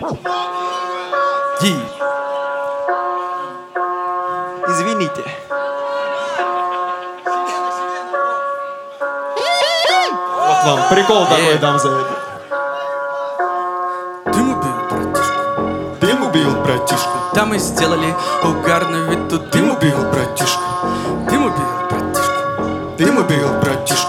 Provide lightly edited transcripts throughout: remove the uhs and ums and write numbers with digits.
Извините. Вот вам прикол такой дам за это. Дым убил, братишку. Да мы сделали угарный вид, тут Дым убил, братишку. дым убил, братишка. Дым убил, братишку.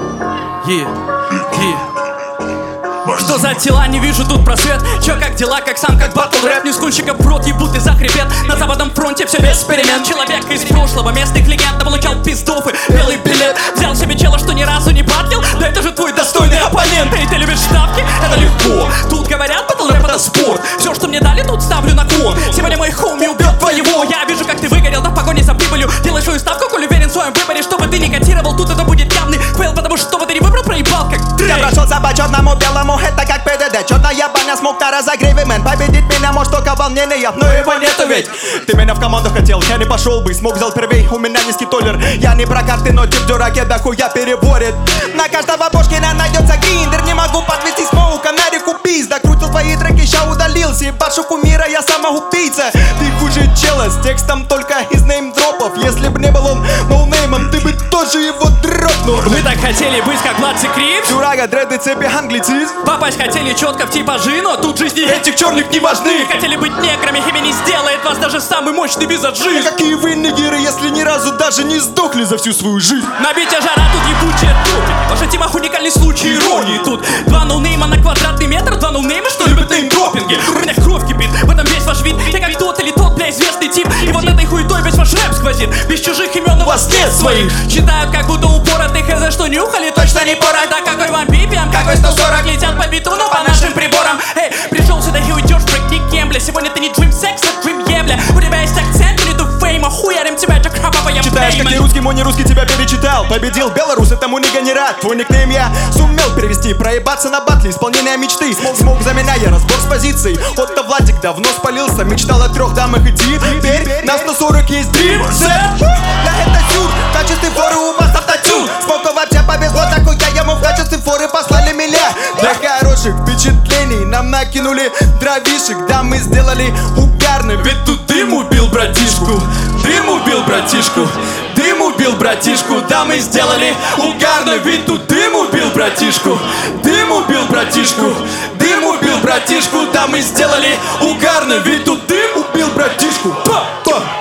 Что за дела, не вижу тут просвет. Чё, как дела, как сам, как батл рэп. Не скульщика в рот, ебут и за хребет. На западном фронте все без перемен. Человек из прошлого, местных легенд, получал пиздов и белый билет. Взял себе чела, что ни разу не батлил. Да это же твой достойный оппонент. И ты любишь ставки? Это легко. Тут говорят, батл рэп это спорт. Все, что мне дали, тут ставлю на кон. Сегодня мой хоуми убьет твоего. Я вижу, как ты выгорел, да в погоне за прибылью. Делай свою ставку, коль уверен в своем выборе. Чтобы ты не котировал, тут это будет явный фейл. Потому что бы ты не выбрал, проебал как Дрейк. Я прошелся по черному белому, это как ПДД. Черная баня, смог на разогреве, мэн. Победить меня может только волнение, но его нету ведь. Ты меня в команду хотел, я не пошел бы. Смог взял первей, у меня низкий толлер. Я не про карты, но тип дураке да хуя переборет. На каждого бошкина найдется гриндер. Не могу подвести смоука на реку пиз. Докрутил твои треки, ща удалился. И башу кумира, я самоубийца. Ты хуже чела, с текстом только из неймдропов. Если бы не был он ноунеймом, ты бы тоже его дропнул. Мы так хотели быть как Влад Крипс. Дюрага, дреды, цепи, англицизм. Попасть хотели четко в типажи, но тут жизни Этих черных не важны. хотели быть неграми, химия не сделает вас даже самый мощный визаджист. Какие вы нигеры, если ни разу даже не сдохли за всю свою жизнь? Набитая жара, тут ебучая тупик. Ваша тема уникальный случай иронии. Тут два ноунейма на квадратный метр. Два ноунейма, что любят неймдропинги. У меня кровь кипит, в этом весь ваш вид. Я как тот или тот, бля, известный тип. И вот этой хуетой весь ваш рэп сквозит. Без чужих имен у вас нет своих. Читают как будто упоротых, за что нюхали, точно не пора. Да какой вам BPM, какой 140 летят по биту, но по нашим приборам. Эй, пришел сюда и уйдешь, брейк не гембля. Сегодня ты не Dream Sex, а Dream Ебля. У тебя есть акцент или du фейма, хуярим тебя, как хабовая Читаешь, как не русский, мой не русский тебя перечитал. Победил Беларус, этому нига не рад. Твой никнейм я сумел перевести. Проебаться на батле, исполнение мечты. Смог за меня, я разбор с позиций. Вот-то Владик давно спалился. Мечтал о 3 дамах и теперь на 140 есть Dream Set. Да это сюр, в качестве форы у вас автотюн. Сколько вообще повезло, такой я ему в качестве форы послали меня. Для хороших впечатлений нам накинули дровишек. Да мы сделали угарный, ведь тут дым убил братишку. Дым убил братишку. Дым убил братишку. Да мы сделали угарный, ведь тут дым убил братишку. Дым убил братишку. Дым убил братишку. Да мы сделали угарный, ведь тут дым убил братишку. Па, па.